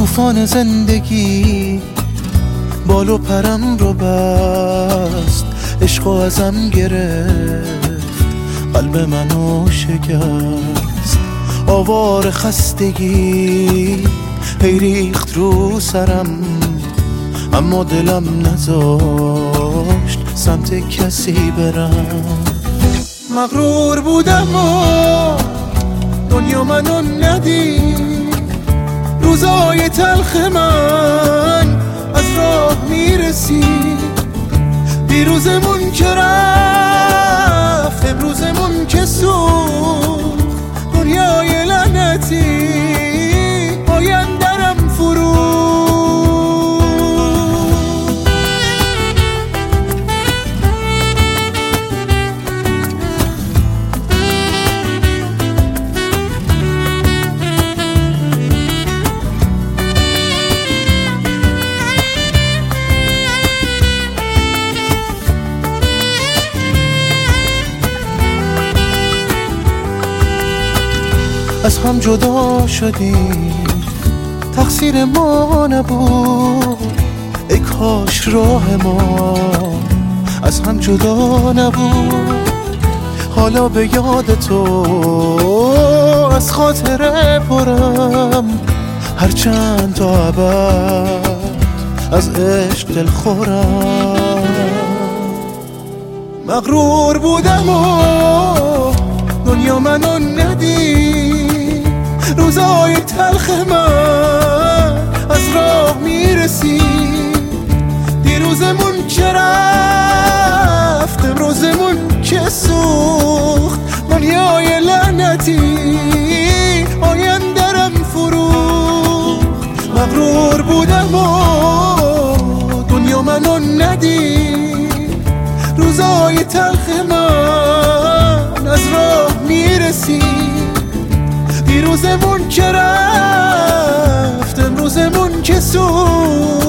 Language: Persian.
طوفان زندگی بال و پرم رو بست، عشق ازم گرفت، قلب منو شکست. آوار خستگی هی ریخت رو سرم، اما دلم نذاشت سمت کسی برم. مغرور بودم و دنیا منو ندید، روزای تلخ من از راه میرسید. دیروزمون که رفت، امروزمون که سوخت، دنیای لعنتی آیندرم فرو. از هم جدا شدیم، تقصیر ما نبود، ای کاش راه ما از هم جدا نبود. حالا به یاد تو از خاطره پرم، هرچند تا ابد از عشق دل خورم. مغرور بودم و دنیا منو ندید، روزای تلخ من از راه میرسید. دیروزمون که رفت، امروزمون که سوخت، دنیای لعنتی آیندرم فروخت. مغرور بودم و دنیا منو ندید، روزای تلخ من از راه میرسید. دیروزمون که رفت، امروزمون که سوخت،